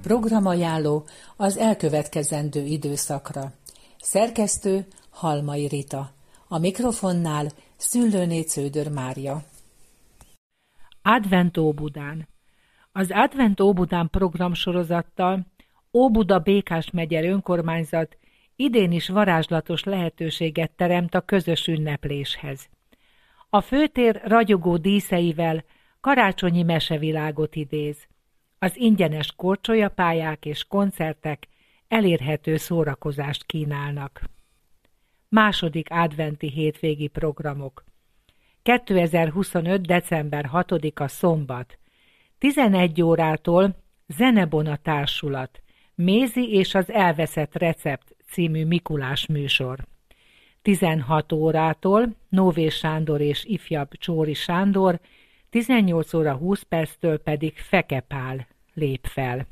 Programajánló az elkövetkezendő időszakra. Szerkesztő Halmai Rita. A mikrofonnál Szüllőné Cződör Mária. Advent Óbudán. Az Advent Óbudán programsorozattal Óbuda Békás megye önkormányzat idén is varázslatos lehetőséget teremt a közös ünnepléshez. A főtér ragyogó díszeivel karácsonyi mesevilágot idéz. Az ingyenes korcsolyapályák és koncertek elérhető szórakozást kínálnak. Második adventi hétvégi programok. 2025. december 6-a szombat. 11 órától Zenebona Társulat, Mézi és az elveszett recept című Mikulás műsor. 16 órától Nové Sándor és ifjabb Csóri Sándor, 18 óra 20 perctől pedig Feke Pál lép fel.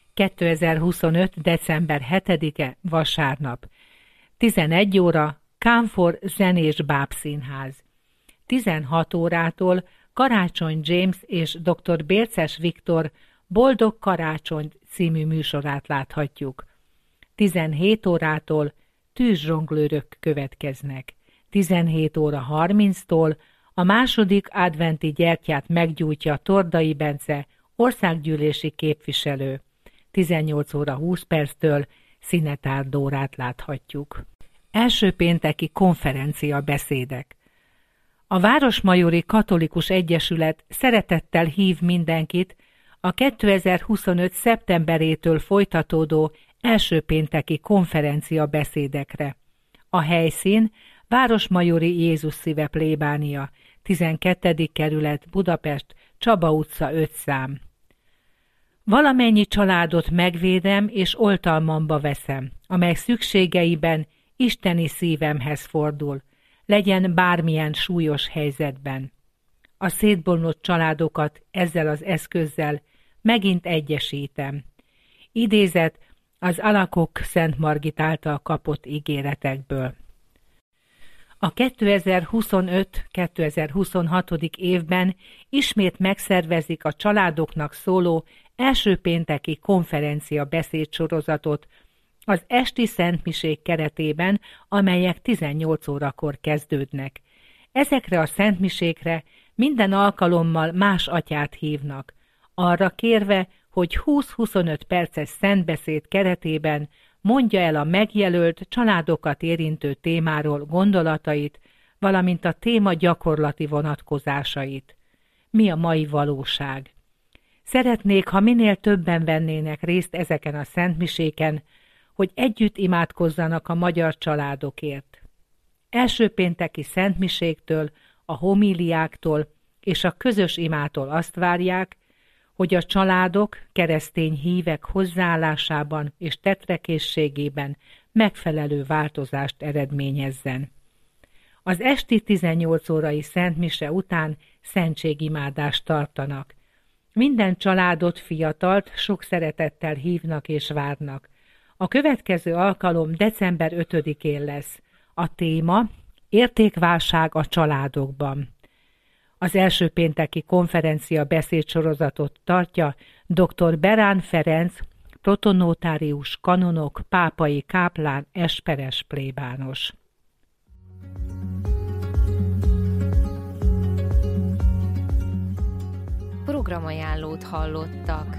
2025. december 7-e vasárnap. 11 óra Kánfor Zenés Bábszínház. 16 órától Karácsony James és dr. Bérces Viktor Boldog Karácsony című műsorát láthatjuk. 17 órától tűzzsonglőrök következnek. 17 óra 30-tól a második adventi gyertyát meggyújtja Tordai Bence, országgyűlési képviselő. 18 óra 20 perctől Szinetár Dórát láthatjuk. Első pénteki konferencia beszédek. A Városmajori Katolikus Egyesület szeretettel hív mindenkit a 2025. szeptemberétől folytatódó első pénteki konferencia beszédekre. A helyszín Városmajori Jézus Szíve plébánia, 12. kerület, Budapest, Csaba utca 5 szám. Valamennyi családot megvédem és oltalmamba veszem, amely szükségeiben isteni szívemhez fordul, legyen bármilyen súlyos helyzetben. A szétbomlott családokat ezzel az eszközzel megint egyesítem. Idézet az Alakok Szent Margit által kapott ígéretekből. A 2025-2026. évben ismét megszervezik a családoknak szóló első pénteki konferencia beszédsorozatot az esti szentmisék keretében, amelyek 18 órakor kezdődnek. Ezekre a szentmisékre minden alkalommal más atyát hívnak, arra kérve, hogy 20-25 perces szentbeszéd keretében mondja el a megjelölt, családokat érintő témáról gondolatait, valamint a téma gyakorlati vonatkozásait. Mi a mai valóság? Szeretnék, ha minél többen vennének részt ezeken a szentmiséken, hogy együtt imádkozzanak a magyar családokért. Első pénteki szentmiséktől, a homíliáktól és a közös imától azt várják, hogy a családok keresztény hívek hozzáállásában és tetrekészségében megfelelő változást eredményezzen. Az esti 18 órai szentmise után szentségimádást tartanak. Minden családot, fiatalt sok szeretettel hívnak és várnak. A következő alkalom december 5-én lesz. A téma értékválság a családokban. Az első pénteki konferencia beszédsorozatot tartja dr. Berán Ferenc, protonotárius, kanonok, pápai káplán, esperes plébános. Programajánlót hallottak.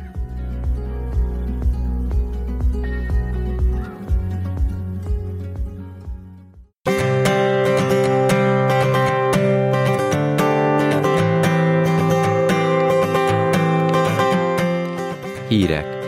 Hírek.